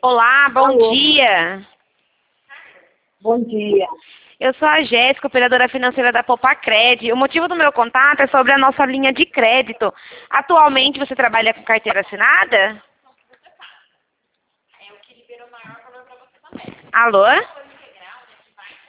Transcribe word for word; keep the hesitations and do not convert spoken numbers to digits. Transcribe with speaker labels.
Speaker 1: Olá, bom
Speaker 2: Alô.
Speaker 1: dia.
Speaker 2: Bom dia.
Speaker 1: Eu sou a Jéssica, operadora financeira da Popacred. O motivo do meu contato é sobre a nossa linha de crédito. Atualmente você trabalha com carteira assinada? Alô?